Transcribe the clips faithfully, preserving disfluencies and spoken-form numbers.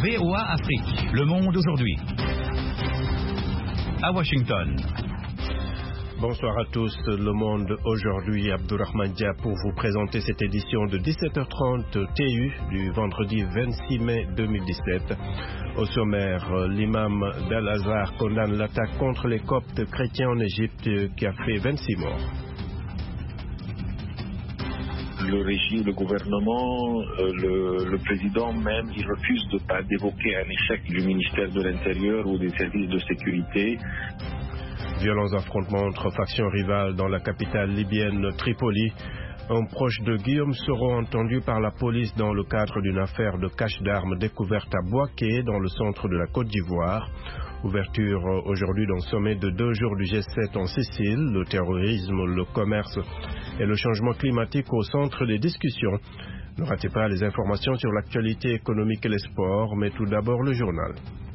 V O A Afrique, Le Monde aujourd'hui. À Washington. Bonsoir à tous, Le Monde aujourd'hui, Abdourahmane Dia pour vous présenter cette édition de dix-sept heures trente T U du vendredi vingt-six mai deux mille dix-sept. Au sommaire, l'imam d'Al-Azhar condamne l'attaque contre les Coptes chrétiens en Égypte qui a fait vingt-six morts. Le régime, le gouvernement, euh, le, le président même, il refuse de pas d'évoquer un échec du ministère de l'Intérieur ou des services de sécurité. Violents affrontements entre factions rivales dans la capitale libyenne Tripoli. Un proche de Guillaume Soro entendu par la police dans le cadre d'une affaire de cache d'armes découverte à Bouaké dans le centre de la Côte d'Ivoire. Ouverture aujourd'hui d'un sommet de deux jours du G sept en Sicile. Le terrorisme, le commerce et le changement climatique au centre des discussions. Ne ratez pas les informations sur l'actualité économique et les sports, mais tout d'abord le journal.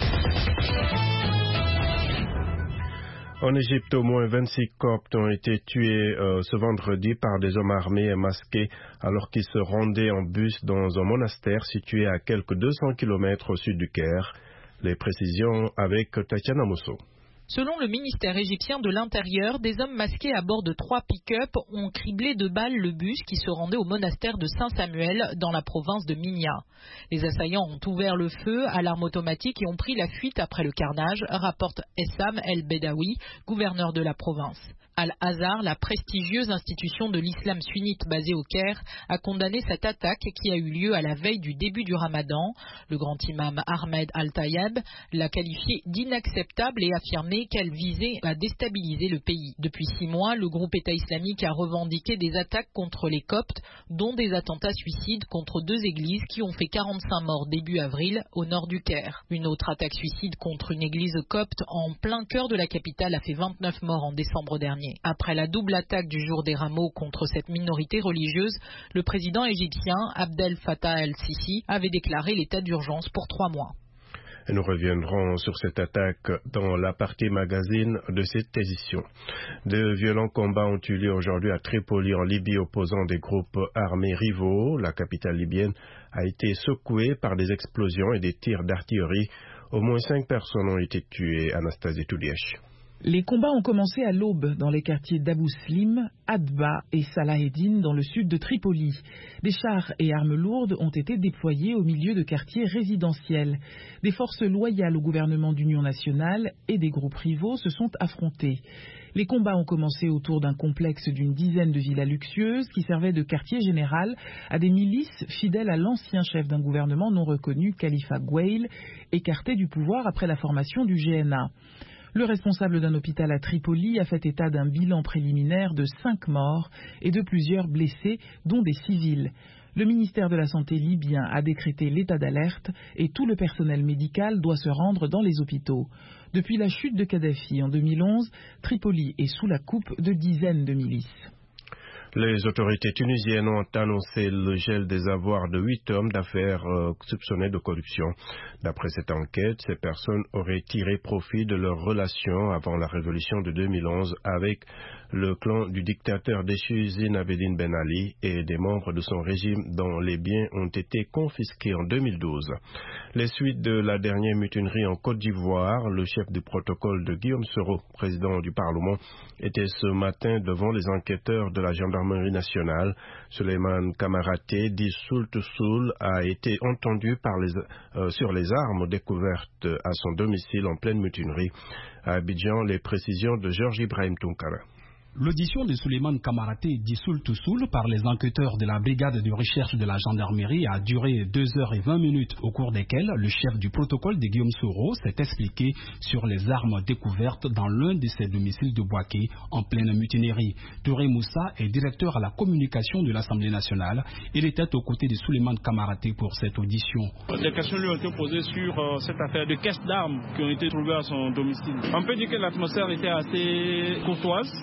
En Égypte, au moins vingt-six Coptes ont été tués euh, ce vendredi par des hommes armés et masqués alors qu'ils se rendaient en bus dans un monastère situé à quelques deux cents kilomètres au sud du Caire. Les précisions avec Tatiana Mosso. Selon le ministère égyptien de l'Intérieur, des hommes masqués à bord de trois pick-up ont criblé de balles le bus qui se rendait au monastère de Saint-Samuel dans la province de Minya. Les assaillants ont ouvert le feu à l'arme automatique et ont pris la fuite après le carnage, rapporte Essam El-Bedawi, gouverneur de la province. Al-Azhar, la prestigieuse institution de l'islam sunnite basée au Caire, a condamné cette attaque qui a eu lieu à la veille du début du Ramadan. Le grand imam Ahmed Al-Tayeb l'a qualifiée d'inacceptable et affirmé qu'elle visait à déstabiliser le pays. Depuis six mois, le groupe État islamique a revendiqué des attaques contre les Coptes, dont des attentats suicides contre deux églises qui ont fait quarante-cinq morts début avril au nord du Caire. Une autre attaque suicide contre une église copte en plein cœur de la capitale a fait vingt-neuf morts en décembre dernier. Après la double attaque du jour des rameaux contre cette minorité religieuse, le président égyptien Abdel Fattah el-Sisi avait déclaré l'état d'urgence pour trois mois. Et nous reviendrons sur cette attaque dans la partie magazine de cette édition. De violents combats ont eu lieu aujourd'hui à Tripoli en Libye opposant des groupes armés rivaux. La capitale libyenne a été secouée par des explosions et des tirs d'artillerie. Au moins cinq personnes ont été tuées. Anastasie Toudièche. Les combats ont commencé à l'aube dans les quartiers d'Abou Slim, Adba et Salaheddine dans le sud de Tripoli. Des chars et armes lourdes ont été déployés au milieu de quartiers résidentiels. Des forces loyales au gouvernement d'union nationale et des groupes rivaux se sont affrontés. Les combats ont commencé autour d'un complexe d'une dizaine de villas luxueuses qui servaient de quartier général à des milices fidèles à l'ancien chef d'un gouvernement non reconnu, Khalifa Gweil, écarté du pouvoir après la formation du G N A. Le responsable d'un hôpital à Tripoli a fait état d'un bilan préliminaire de cinq morts et de plusieurs blessés, dont des civils. Le ministère de la Santé libyen a décrété l'état d'alerte et tout le personnel médical doit se rendre dans les hôpitaux. Depuis la chute de Kadhafi en deux mille onze, Tripoli est sous la coupe de dizaines de milices. Les autorités tunisiennes ont annoncé le gel des avoirs de huit hommes d'affaires euh, soupçonnés de corruption. D'après cette enquête, ces personnes auraient tiré profit de leurs relations avant la révolution de deux mille onze avec le clan du dictateur déchu Zine Abedine Ben Ali et des membres de son régime dont les biens ont été confisqués en deux mille douze. Les suites de la dernière mutinerie en Côte d'Ivoire, le chef du protocole de Guillaume Soro, président du Parlement, était ce matin devant les enquêteurs de la gendarmerie nationale. Suleiman Kamaraté, dit Soul to Soul, a été entendu par les, euh, sur les armes découvertes à son domicile en pleine mutinerie. À Abidjan, les précisions de Georges Ibrahim Tunkara. L'audition de Suleiman Kamaraté dit Soul to Soul par les enquêteurs de la brigade de recherche de la gendarmerie a duré deux heures et vingt minutes au cours desquelles le chef du protocole de Guillaume Soro s'est expliqué sur les armes découvertes dans l'un de ses domiciles de Bouaké en pleine mutinerie. Touré Moussa est directeur à la communication de l'Assemblée nationale. Il était aux côtés de Suleiman Kamaraté pour cette audition. Des questions lui ont été posées sur euh, cette affaire de caisses d'armes qui ont été trouvées à son domicile. On peut dire que l'atmosphère était assez courtoise. C'est comme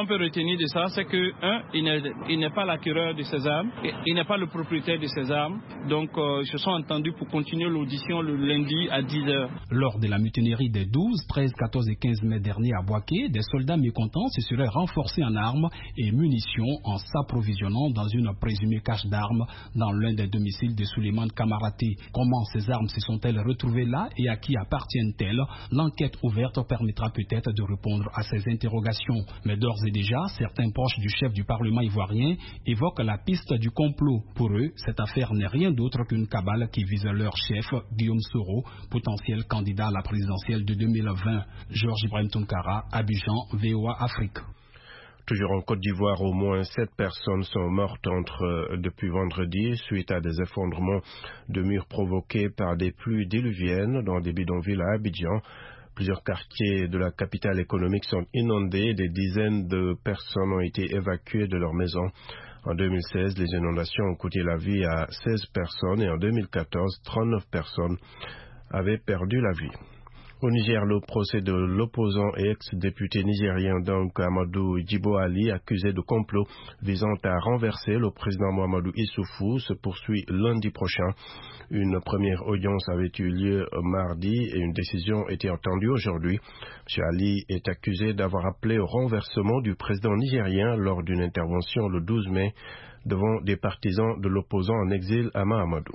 peut retenir de ça, c'est que, un, il n'est, il n'est pas l'acquéreur de ces armes, il n'est pas le propriétaire de ces armes. Donc, euh, ils se sont entendus pour continuer l'audition le lundi à dix heures. Lors de la mutinerie des douze, treize, quatorze et quinze mai dernier à Boaké, des soldats mécontents se seraient renforcés en armes et munitions en s'approvisionnant dans une présumée cache d'armes dans l'un des domiciles de Souleymane Kamaraté. Comment ces armes se sont-elles retrouvées là et à qui appartiennent-elles? L'enquête ouverte permettra peut-être de répondre à ces interrogations. Mais d'ores et déjà, certains proches du chef du Parlement ivoirien évoquent la piste du complot. Pour eux, cette affaire n'est rien d'autre qu'une cabale qui vise leur chef, Guillaume Soro, potentiel candidat à la présidentielle de deux mille vingt. Georges Ibrahim Tounkara, Abidjan, V O A Afrique. Toujours en Côte d'Ivoire, au moins sept personnes sont mortes entre, euh, depuis vendredi suite à des effondrements de murs provoqués par des pluies diluviennes dans des bidonvilles à Abidjan. Plusieurs quartiers de la capitale économique sont inondés et des dizaines de personnes ont été évacuées de leurs maisons. En deux mille seize, les inondations ont coûté la vie à seize personnes et en deux mille quatorze, trente-neuf personnes avaient perdu la vie. Au Niger, le procès de l'opposant et ex-député nigérien donc Amadou Djibo Ali, accusé de complot visant à renverser le président Mahamadou Issoufou, se poursuit lundi prochain. Une première audience avait eu lieu mardi et une décision était entendue aujourd'hui. M. Ali est accusé d'avoir appelé au renversement du président nigérien lors d'une intervention le douze mai devant des partisans de l'opposant en exil à Mahamadou.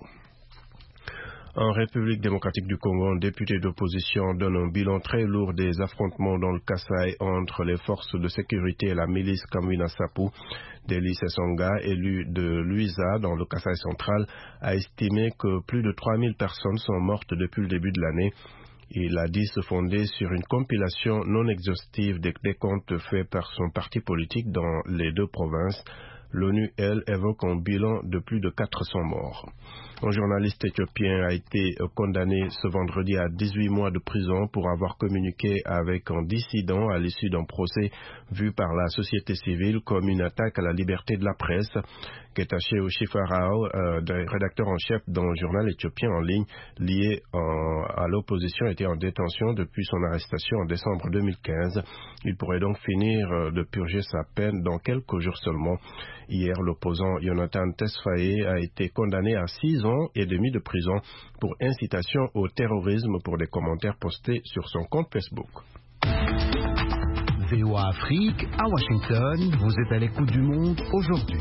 En République démocratique du Congo, un député d'opposition donne un bilan très lourd des affrontements dans le Kasaï entre les forces de sécurité et la milice Kamwina Sapu. Deli Sessonga, élu de Luisa dans le Kasaï central, a estimé que plus de trois mille personnes sont mortes depuis le début de l'année. Il a dit se fonder sur une compilation non exhaustive des décomptes faits par son parti politique dans les deux provinces. L'ONU, elle, évoque un bilan de plus de quatre cents morts. Un journaliste éthiopien a été condamné ce vendredi à dix-huit mois de prison pour avoir communiqué avec un dissident à l'issue d'un procès vu par la société civile comme une attaque à la liberté de la presse. Getachew Shifarao, euh, rédacteur en chef d'un journal éthiopien en ligne lié en, à l'opposition, était en détention depuis son arrestation en décembre deux mille quinze. Il pourrait donc finir de purger sa peine dans quelques jours seulement. Hier, l'opposant Jonathan Tesfaye a été condamné à six ans et demi de prison pour incitation au terrorisme pour des commentaires postés sur son compte Facebook. V O A Afrique, à Washington, vous êtes à l'écoute du monde aujourd'hui.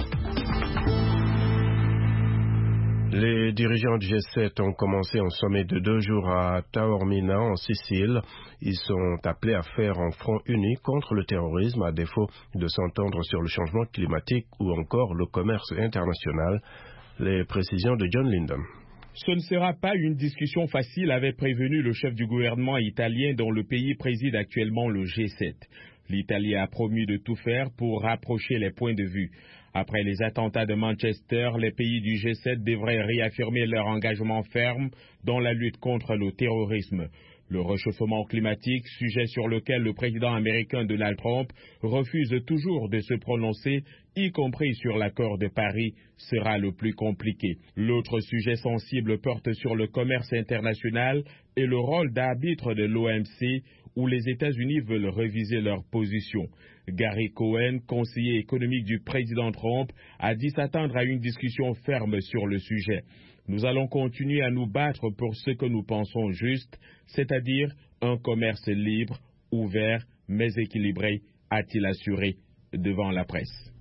Les dirigeants du G sept ont commencé un sommet de deux jours à Taormina, en Sicile. Ils sont appelés à faire un front uni contre le terrorisme, à défaut de s'entendre sur le changement climatique ou encore le commerce international. Les précisions de John Linden. Ce ne sera pas une discussion facile, avait prévenu le chef du gouvernement italien dont le pays préside actuellement le G sept. L'Italie a promis de tout faire pour rapprocher les points de vue. Après les attentats de Manchester, les pays du G sept devraient réaffirmer leur engagement ferme dans la lutte contre le terrorisme. Le réchauffement climatique, sujet sur lequel le président américain Donald Trump refuse toujours de se prononcer, y compris sur l'accord de Paris, sera le plus compliqué. L'autre sujet sensible porte sur le commerce international et le rôle d'arbitre de l'O M C, où les États-Unis veulent réviser leur position. Gary Cohen, conseiller économique du président Trump, a dit s'attendre à une discussion ferme sur le sujet. Nous allons continuer à nous battre pour ce que nous pensons juste, c'est-à-dire un commerce libre, ouvert, mais équilibré, a-t-il assuré devant la presse.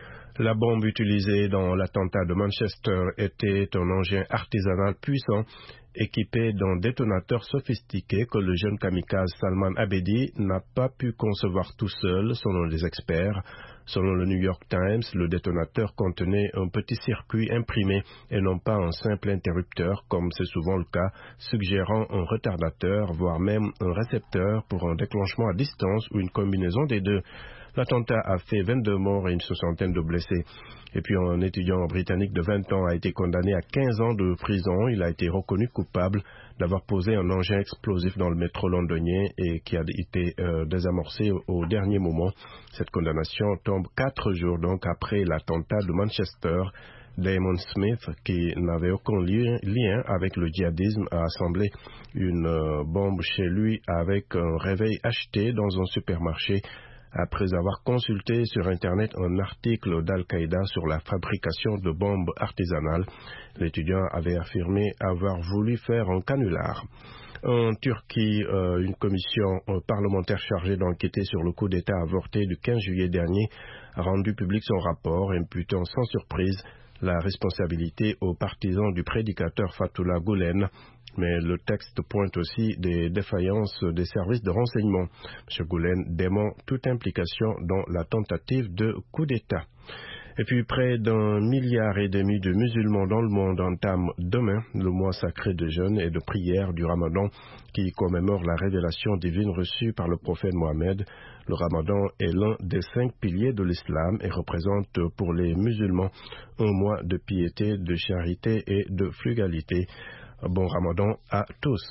La bombe utilisée dans l'attentat de Manchester était un engin artisanal puissant équipé d'un détonateur sophistiqué que le jeune kamikaze Salman Abedi n'a pas pu concevoir tout seul, selon les experts. Selon le New York Times, le détonateur contenait un petit circuit imprimé et non pas un simple interrupteur, comme c'est souvent le cas, suggérant un retardateur, voire même un récepteur pour un déclenchement à distance ou une combinaison des deux. L'attentat a fait vingt-deux morts et une soixantaine de blessés. Et puis un étudiant britannique de vingt ans a été condamné à quinze ans de prison. Il a été reconnu coupable d'avoir posé un engin explosif dans le métro londonien et qui a été euh, désamorcé au, au dernier moment. Cette condamnation tombe quatre jours donc après l'attentat de Manchester. Damon Smith, qui n'avait aucun lien, lien avec le djihadisme, a assemblé une euh, bombe chez lui avec un réveil acheté dans un supermarché après avoir consulté sur Internet un article d'Al-Qaïda sur la fabrication de bombes artisanales. L'étudiant avait affirmé avoir voulu faire un canular. En Turquie, euh, une commission euh, parlementaire chargée d'enquêter sur le coup d'État avorté du quinze juillet dernier a rendu public son rapport, imputant sans surprise la responsabilité aux partisans du prédicateur Fethullah Gülen. Mais le texte pointe aussi des défaillances des services de renseignement. M. Gülen dément toute implication dans la tentative de coup d'État. Et puis près d'un milliard et demi de musulmans dans le monde entament demain le mois sacré de jeûne et de prière du Ramadan qui commémore la révélation divine reçue par le prophète Mohammed. Le Ramadan est l'un des cinq piliers de l'islam et représente pour les musulmans un mois de piété, de charité et de frugalité. Bon Ramadan à tous.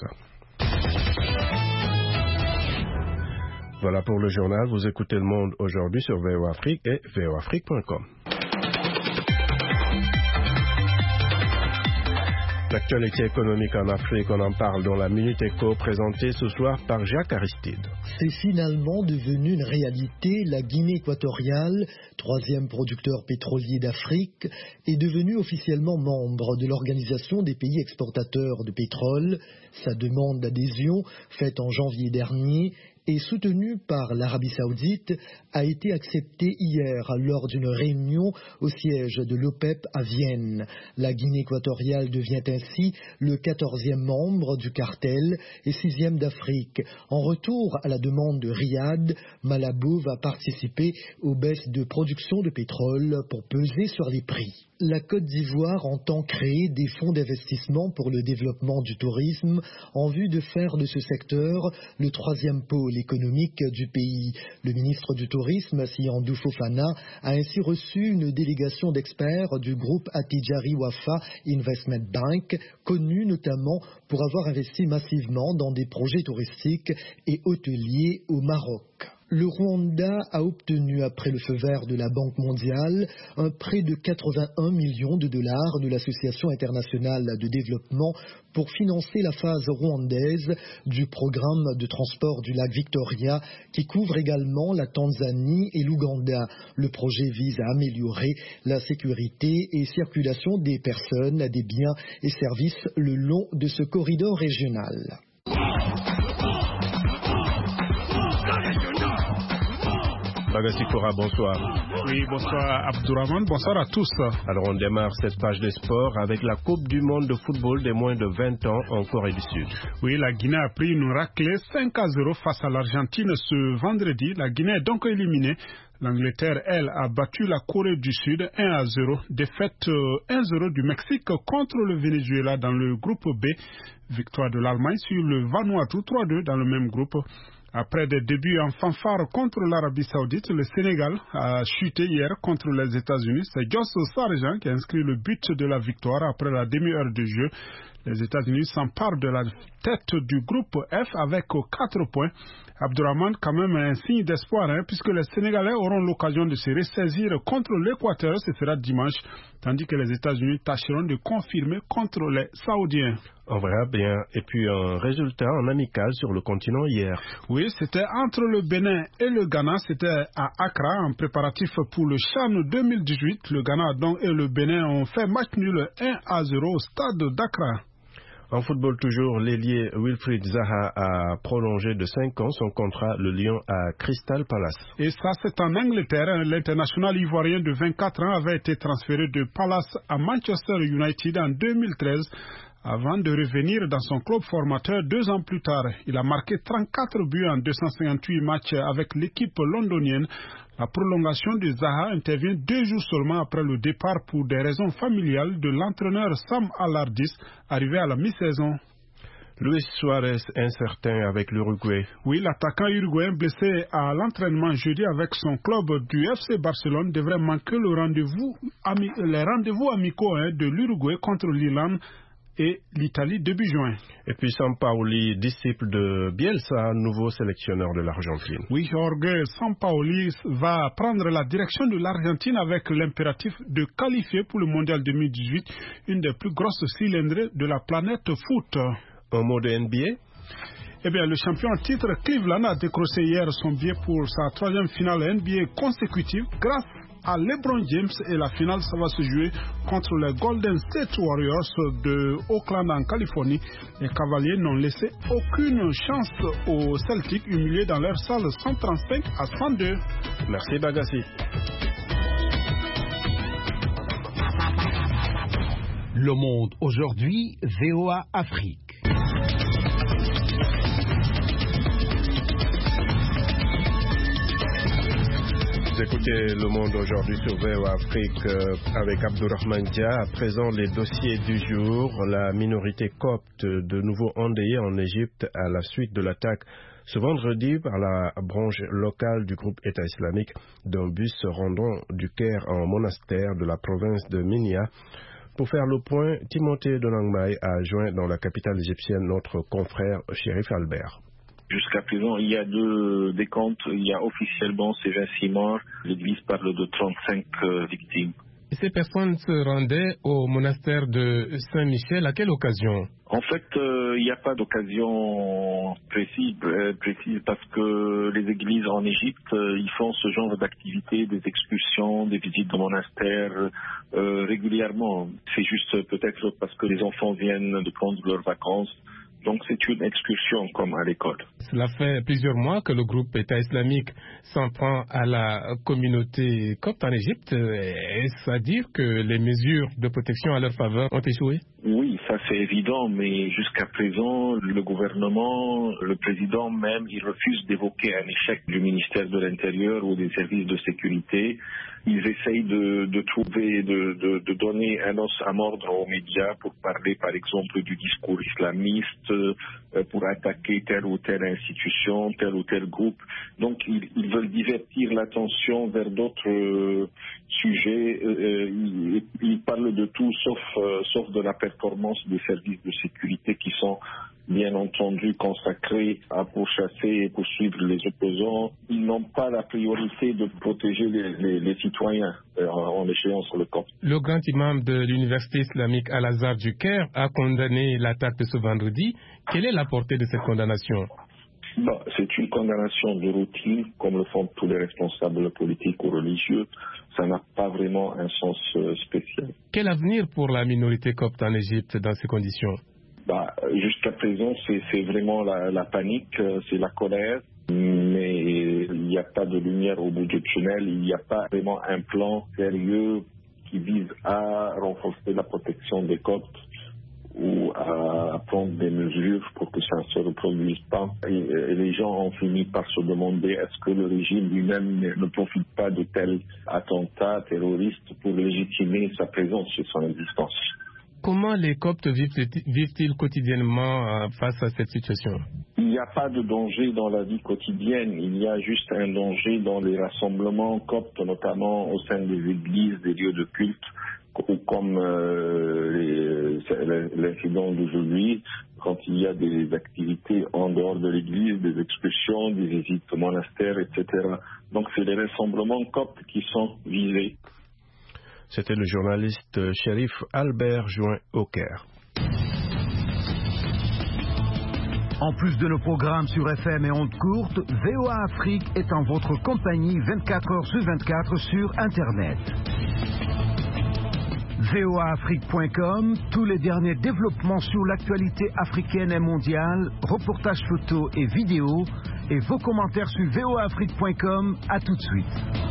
Voilà pour le journal. Vous écoutez Le Monde aujourd'hui sur V O Afrique et v o afrique point com. L'actualité économique en Afrique, on en parle dans la Minute Éco présentée ce soir par Jacques Aristide. C'est finalement devenu une réalité. La Guinée équatoriale, troisième producteur pétrolier d'Afrique, est devenue officiellement membre de l'Organisation des pays exportateurs de pétrole. Sa demande d'adhésion, faite en janvier dernier, et soutenue par l'Arabie Saoudite, a été acceptée hier lors d'une réunion au siège de l'OPEP à Vienne. La Guinée équatoriale devient ainsi le quatorzième membre du cartel et sixième d'Afrique. En retour à la demande de Riyad, Malabo va participer aux baisses de production de pétrole pour peser sur les prix. La Côte d'Ivoire entend créer des fonds d'investissement pour le développement du tourisme en vue de faire de ce secteur le troisième pôle économique du pays. Le ministre du Tourisme, Siandou Fofana, a ainsi reçu une délégation d'experts du groupe Attijari Wafa Investment Bank, connu notamment pour avoir investi massivement dans des projets touristiques et hôteliers au Maroc. Le Rwanda a obtenu, après le feu vert de la Banque mondiale, un prêt de quatre-vingt-un millions de dollars de l'Association internationale de développement pour financer la phase rwandaise du programme de transport du lac Victoria qui couvre également la Tanzanie et l'Ouganda. Le projet vise à améliorer la sécurité et circulation des personnes, des biens et services le long de ce corridor régional. Bagasikora, bonsoir. Oui, bonsoir Abdourahmane, bonsoir à tous. Alors on démarre cette page des sports avec la Coupe du monde de football des moins de vingt ans en Corée du Sud. Oui, la Guinée a pris une raclée cinq à zéro face à l'Argentine ce vendredi. La Guinée est donc éliminée. L'Angleterre, elle, a battu la Corée du Sud un à zéro. Défaite un zéro du Mexique contre le Venezuela dans le groupe B. Victoire de l'Allemagne sur le Vanuatu trois deux dans le même groupe. Après des débuts en fanfare contre l'Arabie Saoudite, le Sénégal a chuté hier contre les États-Unis. C'est Joss Sargent qui a inscrit le but de la victoire après la demi-heure de jeu. Les États-Unis s'emparent de la tête du groupe F avec quatre points. Abdourahmane, quand même un signe d'espoir, hein, puisque les Sénégalais auront l'occasion de se ressaisir contre l'Équateur, ce sera dimanche, tandis que les États-Unis tâcheront de confirmer contre les Saoudiens. On verra bien. Et puis un résultat en amical sur le continent hier. Oui, c'était entre le Bénin et le Ghana. C'était à Accra, en préparatif pour le CHAN deux mille dix-huit. Le Ghana donc et le Bénin ont fait match nul un à zéro au stade d'Accra. En football toujours, l'ailier Wilfried Zaha a prolongé de cinq ans son contrat le Lyon à Crystal Palace. Et ça, c'est en Angleterre. L'international ivoirien de vingt-quatre ans avait été transféré de Palace à Manchester United en deux mille treize. Avant de revenir dans son club formateur deux ans plus tard. Il a marqué trente-quatre buts en deux cent cinquante-huit matchs avec l'équipe londonienne. La prolongation de Zaha intervient deux jours seulement après le départ pour des raisons familiales de l'entraîneur Sam Allardyce, arrivé à la mi-saison. Luis Suarez incertain avec l'Uruguay. Oui, l'attaquant uruguayen blessé à l'entraînement jeudi avec son club du F C Barcelone devrait manquer le rendez-vous, ami, les rendez-vous amicaux hein, de l'Uruguay contre l'Irlande et l'Italie début juin. Et puis Sampaoli, disciple de Bielsa, nouveau sélectionneur de l'Argentine. Oui, Jorge Sampaoli va prendre la direction de l'Argentine avec l'impératif de qualifier pour le Mondial deux mille dix-huit, une des plus grosses cylindrées de la planète foot. Un mot de N B A? Eh bien, le champion en titre Cleveland a décroché hier son billet pour sa troisième finale N B A consécutive grâce à LeBron James, et la finale ça va se jouer contre les Golden State Warriors de Oakland en Californie. Les Cavaliers n'ont laissé aucune chance aux Celtics, humiliés dans leur salle cent trente-cinq à cent deux. Merci Bagassi. Le Monde aujourd'hui, V O A Afrique. Vous écoutez Le Monde aujourd'hui sur V O A Afrique euh, avec Abdourahmane Dia. À présent, les dossiers du jour. La minorité copte de nouveau endeuillée en Égypte à la suite de l'attaque ce vendredi par la branche locale du groupe État islamique d'un bus se rendant du Caire en monastère de la province de Minya. Pour faire le point, Timothée Donangmaï a joint dans la capitale égyptienne notre confrère Chérif Albert. Jusqu'à présent, il y a deux décomptes. Il y a officiellement ces vingt-six morts. L'Église parle de trente-cinq euh, victimes. Ces personnes se rendaient au monastère de Saint-Michel. À quelle occasion? En fait, euh, il n'y a pas d'occasion précise, euh, précise parce que les églises en Égypte, euh, ils font ce genre d'activités, des excursions, des visites de monastères euh, régulièrement. C'est juste peut-être parce que les enfants viennent de prendre leurs vacances. Donc c'est une excursion comme à l'école. Cela fait plusieurs mois que le groupe État islamique s'en prend à la communauté copte en Égypte. Est-ce à dire que les mesures de protection à leur faveur ont échoué? Oui, ça c'est évident, mais jusqu'à présent, le gouvernement, le président même, il refuse d'évoquer un échec du ministère de l'Intérieur ou des services de sécurité. Ils essayent de, de trouver, de, de, de donner un os à mordre aux médias pour parler, par exemple, du discours islamiste, euh, pour attaquer telle ou telle institution, tel ou tel groupe. Donc, ils, ils veulent divertir l'attention vers d'autres euh, sujets. Euh, ils, ils parlent de tout, sauf, euh, sauf de la performance des services de sécurité qui sont bien entendu consacrés à pourchasser et poursuivre les opposants. Ils n'ont pas la priorité de protéger les, les, les citoyens euh, en, en échéance sur le camp. Le grand imam de l'université islamique Al-Azhar du Caire a condamné l'attaque de ce vendredi. Quelle est la portée de cette condamnation? Bon, c'est une condamnation de routine, comme le font tous les responsables politiques ou religieux. Ça n'a pas vraiment un sens euh, spécial. Quel avenir pour la minorité copte en Égypte dans ces conditions? Bah, jusqu'à présent, c'est, c'est vraiment la, la panique, c'est la colère, mais il n'y a pas de lumière au bout du tunnel, il n'y a pas vraiment un plan sérieux qui vise à renforcer la protection des coptes ou à prendre des mesures pour que ça ne se reproduise pas. Et, et les gens ont fini par se demander est-ce que le régime lui-même ne, ne profite pas de tels attentats terroristes pour légitimer sa présence et son existence. Comment les Coptes vivent-ils quotidiennement face à cette situation? Il n'y a pas de danger dans la vie quotidienne, il y a juste un danger dans les rassemblements coptes, notamment au sein des églises, des lieux de culte, ou comme euh, les, l'incident d'aujourd'hui, quand il y a des activités en dehors de l'église, des excursions, des visites au monastère, et cetera. Donc c'est les rassemblements coptes qui sont visés. C'était le journaliste Chérif Albert joint au Caire. En plus de nos programmes sur F M et ondes courtes, V O A Afrique est en votre compagnie vingt-quatre heures sur vingt-quatre sur Internet. V O A Afrique point com, tous les derniers développements sur l'actualité africaine et mondiale, reportages photos et vidéos, et vos commentaires sur V O A Afrique point com. À tout de suite.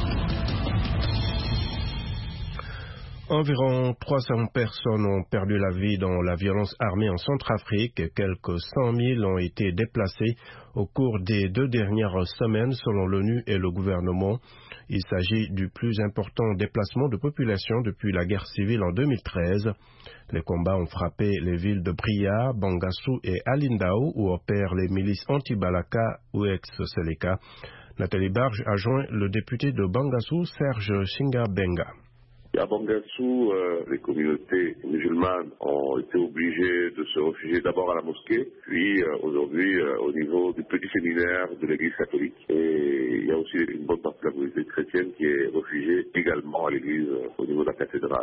Environ trois cents personnes ont perdu la vie dans la violence armée en Centrafrique et quelques cent mille ont été déplacés au cours des deux dernières semaines selon l'ONU et le gouvernement. Il s'agit du plus important déplacement de population depuis la guerre civile en deux mille treize. Les combats ont frappé les villes de Bria, Bangassou et Alindao où opèrent les milices anti-Balaka ou ex-Seleka. Nathalie Barge a joint le député de Bangassou, Serge Singabenga. À Bangassou, euh, les communautés musulmanes ont été obligées de se réfugier d'abord à la mosquée, puis euh, aujourd'hui euh, au niveau du petit séminaire de l'église catholique. Et il y a aussi une bonne partie de la communauté chrétienne qui est réfugiée également à l'église euh, au niveau de la cathédrale.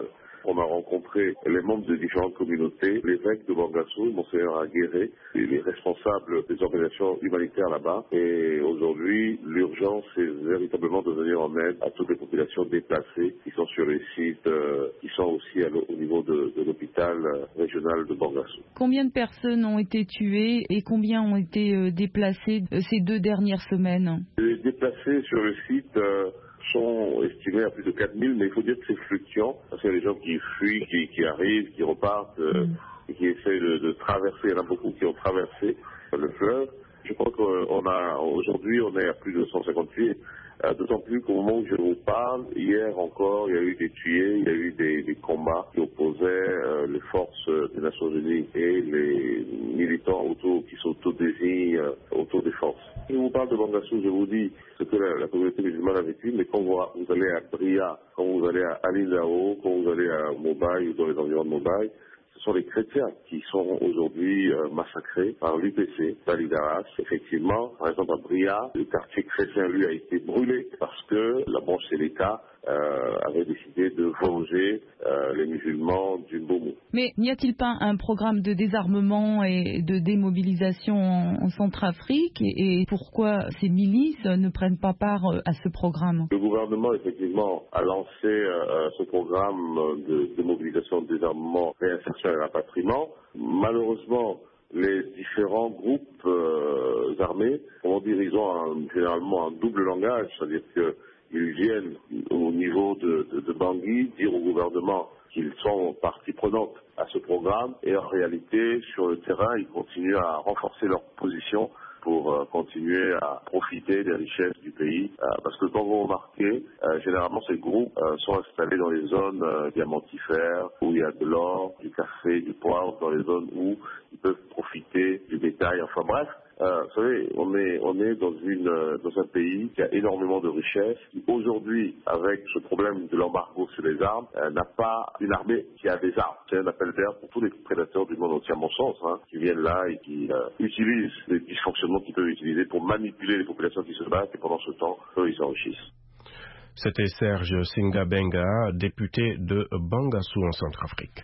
On a rencontré les membres de différentes communautés, l'évêque de Bangassou, Monseigneur Aguirre, les responsables des organisations humanitaires là-bas. Et aujourd'hui, l'urgence est véritablement de venir en aide à toutes les populations déplacées qui sont sur les sites, euh, qui sont aussi à au niveau de, de l'hôpital régional de Bangassou. Combien de personnes ont été tuées et combien ont été euh, déplacées euh, ces deux dernières semaines? Les déplacés sur le site euh, sont estimés à plus de quatre mille, mais il faut dire que c'est fluctuant, parce qu'il y a des gens qui fuient, qui, qui arrivent, qui repartent, euh, mm. et qui essayent de, de traverser. Il y en a beaucoup qui ont traversé le fleuve. Je crois qu'on a, aujourd'hui, on est à plus de cent cinquante-huit. Euh, d'autant plus qu'au moment où je vous parle, hier encore, il y a eu des tués, il y a eu des, des combats qui opposaient euh, les forces des Nations Unies et les militants auto, qui s'autodésignent euh, autodéfense. Je vous parle de Bangassou, je vous dis ce que la, la communauté musulmane a vécu, mais quand vous, vous allez à Bria, quand vous allez à Alindao, quand vous allez à Mobaye ou dans les environs de Mobaye, ce sont les chrétiens qui sont aujourd'hui euh, massacrés par l'U P C, Validaras. Effectivement, par exemple à Bria, le quartier chrétien, lui, a été brûlé parce que la branche Séléka euh, avait décidé de venger euh, les musulmans du Boumou. Mais n'y a-t-il pas un programme de désarmement et de démobilisation en, en Centrafrique et, et pourquoi ces milices ne prennent pas part à ce programme? Le gouvernement, effectivement, a lancé euh, ce programme de démobilisation, de désarmement, réinsertion et rapatriement. Malheureusement, les différents groupes euh, armés, comment dire, ils ont un, généralement un double langage, c'est-à-dire qu'ils viennent au niveau de, de, de Bangui dire au gouvernement qu'ils sont partie prenante à ce programme et en réalité, sur le terrain, ils continuent à renforcer leur position pour euh, continuer à profiter des richesses du pays. Euh, parce que quand vous remarquez, euh, généralement ces groupes euh, sont installés dans les zones euh, diamantifères, où il y a de l'or, du café, du poivre, dans les zones où ils peuvent profiter du bétail, enfin bref. Euh, vous savez, on est, on est dans, une, euh, dans un pays qui a énormément de richesses, qui aujourd'hui, avec ce problème de l'embargo sur les armes, euh, n'a pas une armée qui a des armes. C'est un appel d'air pour tous les prédateurs du monde entier, à mon sens, hein, qui viennent là et qui euh, utilisent les dysfonctionnements qu'ils peuvent utiliser pour manipuler les populations qui se battent et pendant ce temps, eux, ils s'enrichissent. C'était Serge Singabenga, député de Bangassou en Centrafrique.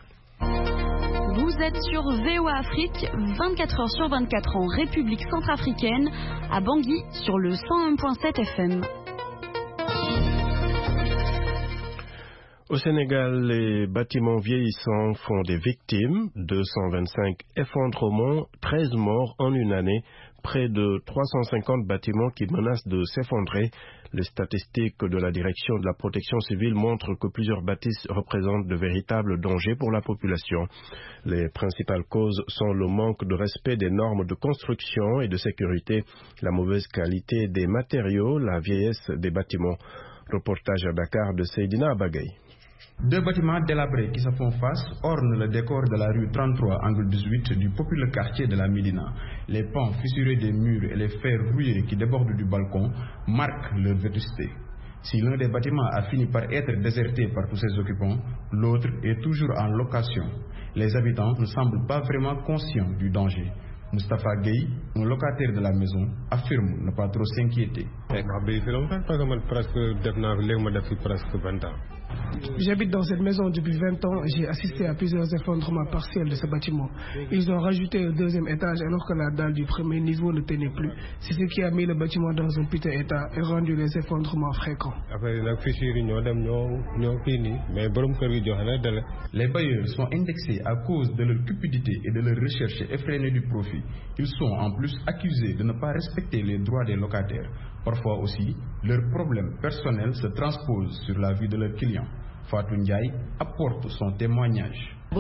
Vous êtes sur V O A Afrique, vingt-quatre heures sur vingt-quatre en République centrafricaine, à Bangui sur le cent un virgule sept F M. Au Sénégal, les bâtiments vieillissants font des victimes, deux cent vingt-cinq effondrements, treize morts en une année, près de trois cent cinquante bâtiments qui menacent de s'effondrer. Les statistiques de la direction de la protection civile montrent que plusieurs bâtisses représentent de véritables dangers pour la population. Les principales causes sont le manque de respect des normes de construction et de sécurité, la mauvaise qualité des matériaux, la vieillesse des bâtiments. Reportage à Dakar de Seydina Abagay. Deux bâtiments délabrés qui se font face ornent le décor de la rue trente-trois, angle dix-huit du populaire quartier de la Médina. Les pans fissurés des murs et les fers rouillés qui débordent du balcon marquent leur vétusté. Si l'un des bâtiments a fini par être déserté par tous ses occupants, l'autre est toujours en location. Les habitants ne semblent pas vraiment conscients du danger. Moustapha Gueye, un locataire de la maison, affirme ne pas trop s'inquiéter. J'habite dans cette maison depuis vingt ans. J'ai assisté à plusieurs effondrements partiels de ce bâtiment. Ils ont rajouté un deuxième étage alors que la dalle du premier niveau ne tenait plus. C'est ce qui a mis le bâtiment dans un piteux état et rendu les effondrements fréquents. Les bailleurs sont indexés à cause de leur cupidité et de leur recherche effrénée du profit. Ils sont en plus accusés de ne pas respecter les droits des locataires. Parfois aussi, leurs problèmes personnels se transposent sur la vie de leurs clients. Fatou Ndiaye apporte son témoignage. Les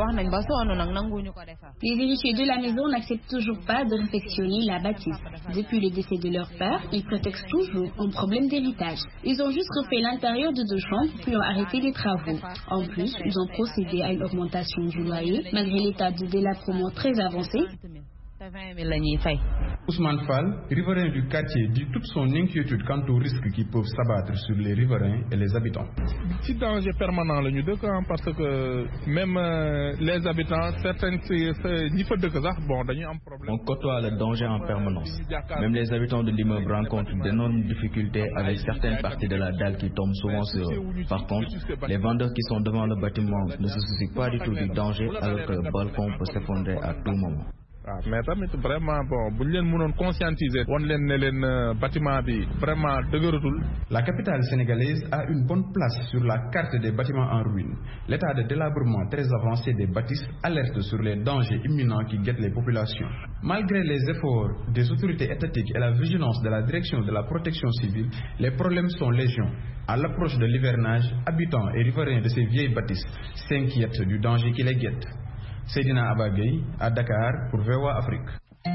héritiers de la maison n'acceptent toujours pas de réfectionner la bâtisse. Depuis le décès de leur père, ils prétextent toujours un problème d'héritage. Ils ont juste refait l'intérieur de deux chambres puis ont arrêté les travaux. En plus, ils ont procédé à une augmentation du loyer malgré l'état de délabrement très avancé. Ousmane Fall, riverain du quartier, dit toute son inquiétude quant aux risques qui peuvent s'abattre sur les riverains et les habitants. C'est un danger permanent le Nudeka parce que même euh, les habitants, certains niveaux de Kazakh, bon, un problème. On côtoie le danger en permanence. Même les habitants de l'immeuble rencontrent d'énormes difficultés avec certaines parties de la dalle qui tombent souvent sur eux. Par contre, les vendeurs qui sont devant le bâtiment ne se soucient pas du tout du danger alors que le balcon peut s'effondrer à tout moment. Mais vraiment bon bu leen mënon conscientiser won leen ne leen bâtiment bi vraiment dëgëratul. La capitale sénégalaise a une bonne place sur la carte des bâtiments en ruine. L'état de délabrement très avancé des bâtisses alerte sur les dangers imminents qui guettent les populations. Malgré les efforts des autorités étatiques et la vigilance de la direction de la protection civile, les problèmes sont légion. À l'approche de l'hivernage, habitants et riverains de ces vieilles bâtisses s'inquiètent du danger qui les guette. Seydina Abagay à Dakar pour V O A Afrique.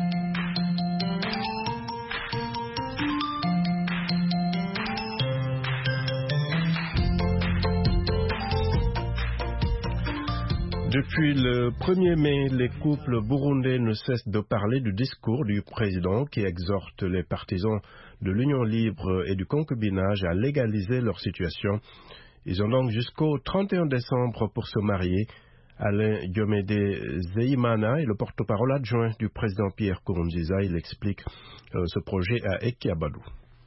Depuis le premier mai, les couples burundais ne cessent de parler du discours du président qui exhorte les partisans de l'union libre et du concubinage à légaliser leur situation. Ils ont donc jusqu'au trente et un décembre pour se marier. Alain Diomede Zeimana est le porte-parole adjoint du président Pierre Nkurunziza. Il explique euh, ce projet à Ekiabadou.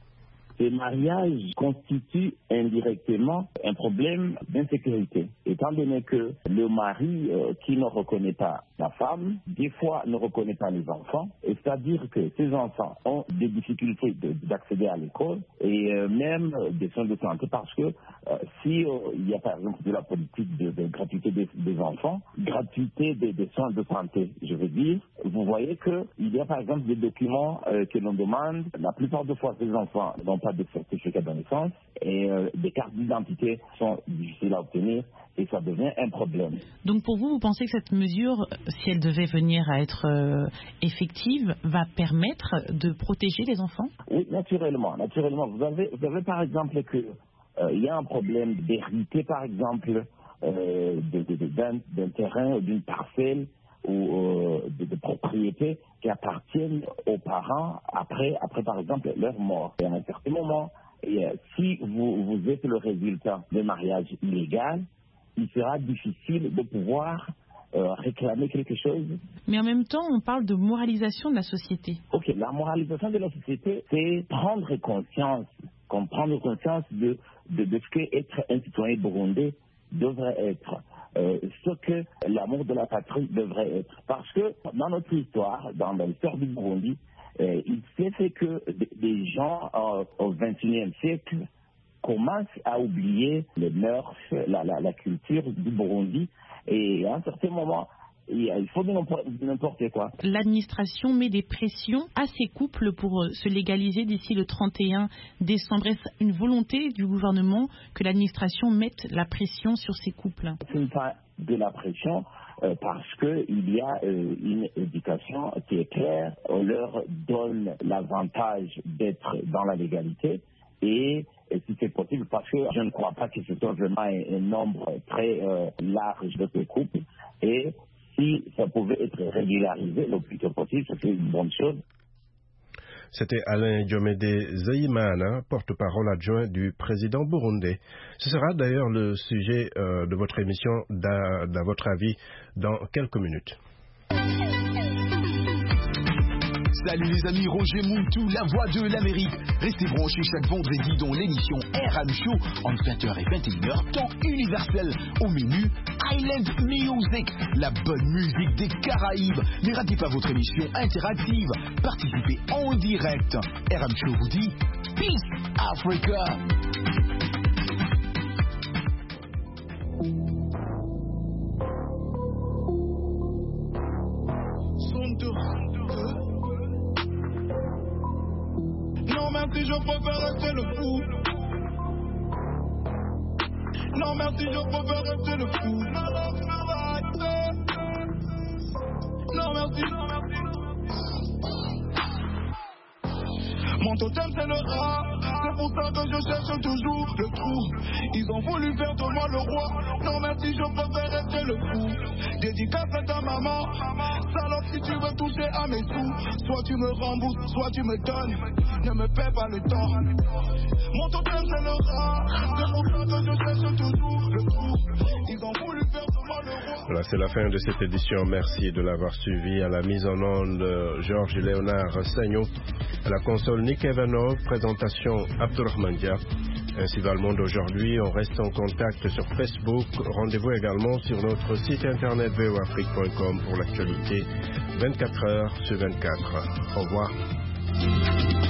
Ces mariages constituent indirectement un problème d'insécurité, étant donné que le mari euh, qui ne reconnaît pas la femme, des fois ne reconnaît pas les enfants, c'est-à-dire que ces enfants ont des difficultés de, d'accéder à l'école et euh, même euh, des soins de santé parce que euh, si euh, il y a par exemple de la politique de, de gratuité des, des enfants, gratuité des, des soins de santé, je veux dire, vous voyez qu'il y a par exemple des documents euh, que l'on demande, la plupart des fois ces enfants n'ont pas de certificat de naissance et euh, des cartes d'identité sont difficiles à obtenir et ça devient un problème. Donc pour vous, vous pensez que cette mesure, si elle devait venir à être euh, effective, va permettre de protéger les enfants? Oui, naturellement. Naturellement. Vous avez, vous avez par exemple que euh, il y a un problème d'hérité, par exemple, euh, de, de, de, d'un, d'un terrain, d'une parcelle ou euh, de, de propriétés qui appartiennent aux parents après, après par exemple, leur mort. Et à un certain moment, et, euh, si vous, vous êtes le résultat d'un mariage illégal, il sera difficile de pouvoir euh, réclamer quelque chose. Mais en même temps, on parle de moralisation de la société. Ok, la moralisation de la société, c'est prendre conscience, prendre conscience de, de, de ce qu'être un citoyen burundais devrait être. Euh, ce que l'amour de la patrie devrait être. Parce que dans notre histoire, dans l'histoire du Burundi, euh, il s'est fait que des gens euh, au vingt et unième siècle commencent à oublier les mœurs, la, la, la culture du Burundi, et à un certain moment, il faut n'importe quoi. L'administration met des pressions à ces couples pour se légaliser d'ici le trente et un décembre. Est-ce une volonté du gouvernement que l'administration mette la pression sur ces couples? Ce n'est pas de la pression euh, parce qu'il y a euh, une éducation qui est claire. On leur donne l'avantage d'être dans la légalité et Et si c'est possible, parce que je ne crois pas que ce soit vraiment un, un nombre très euh, large de ces couples. Et si ça pouvait être régularisé le plus tôt possible, c'est une bonne chose. C'était Alain Diomede Zeimana, porte-parole adjoint du président burundais. Ce sera d'ailleurs le sujet euh, de votre émission, d'à, d'à votre avis, dans quelques minutes. Salut les amis, Roger Moutou, la voix de l'Amérique. Restez branchés chaque vendredi dans l'émission R M Show entre vingt heures et vingt et une heures, temps universel. Au menu, Island Music, la bonne musique des Caraïbes. Ne ratez pas votre émission interactive. Participez en direct. R M Show vous dit Peace Africa. Non merci, je préfère rester le fou. Non merci, je préfère rester le fou. Non merci, non merci. Mon totem c'est le rat, c'est pour ça que je cherche toujours le trou. Ils ont voulu faire de moi le roi, non merci je préfère rester le fou. Dédicace à ta maman, salope si tu veux toucher à mes sous. Soit tu me rembourses, soit tu me donnes, ne me paie pas le temps. Mon totem c'est le rat, c'est pour ça que je cherche toujours le trou. Ils ont voulu faire de moi le roi. Voilà, c'est la fin de cette édition. Merci de l'avoir suivi. À la mise en onde, Georges Léonard Sagnon. À la console, Nick Evanov. Présentation, Abdurrahman Dia. Ainsi va le monde aujourd'hui. On reste en contact sur Facebook. Rendez-vous également sur notre site internet v o afrique point com pour l'actualité vingt-quatre heures sur vingt-quatre. Au revoir.